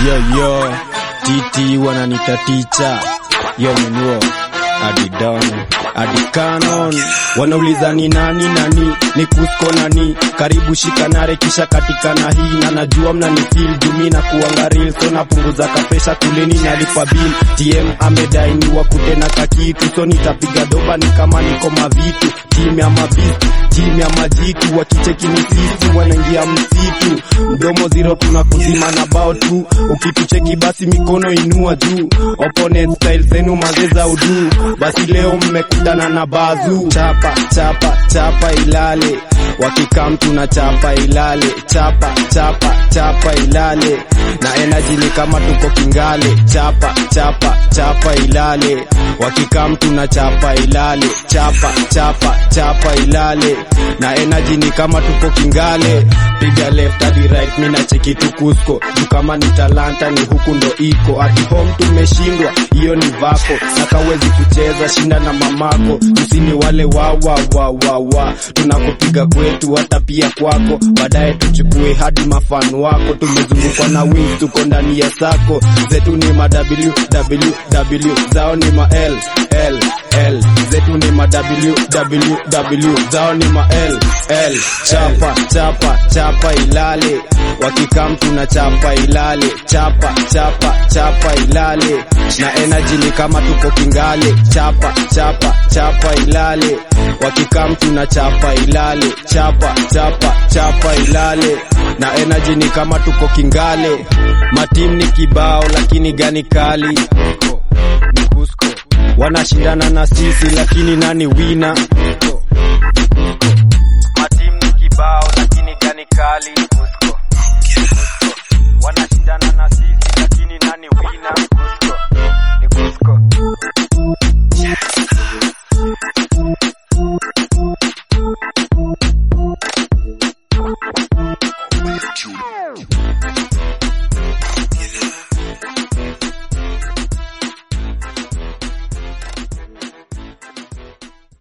Yo, titi wananita ticha. Yo menuo, adidon, adikanon. Wanauliza ni nani, ni kusko nani. Karibu shikanare kisha katika na hii. Na najua mnanifeel jumi na kuangaril. So napunguza kapesha kuleni nalipa bill. TM amedai ni wakute na kakitu. So nitapiga doba ni kama niko mavitu. Team ya mabitu, team ya majitu. Wakicheki ni sisi wanaingia msitu. Mdomo zero tunakuzima na bao tu. Ukitucheki basi mikono inua juu. Opponent style zenu mazeza udu. Basi leo mmekutana na bazu. Chapa ilale. Wakikam tunachapa ilale. Chapa ilale. Na energy ni kama tuko Kingale. Chapa ilale. Wakikam tunachapa ilale. Chapa ilale. Na energy ni kama tuko Kingale. Piga left hadi right mina cheki tu kusko. Kama ni talanta ni huku ndo iko. Ati home tumeshindwa, hiyo ni vako. Na kawezi kucheza shinda na mamako. Usini wale wa tunakupiga kwetu hata pia kwako. Baadaye tuchukue hadi mafanu wako. Tumezungukwa na wings tuko ndani ya sako. Zetu ni ma WWW, zao ni ma L. Zetu ni ma WWW, zao ni ma L. Chapa ilale. Wakikam tunachapa ilale. Chapa ilale. Na energy ni kama tuko Kingale. Chapa ilale. Wakikam tunachapa ilale. Chapa ilale. Na energy ni kama tuko Kingale. Matim ni kibao lakini gani kali. Ni Cusco wanashindana na sisi lakini nani wina.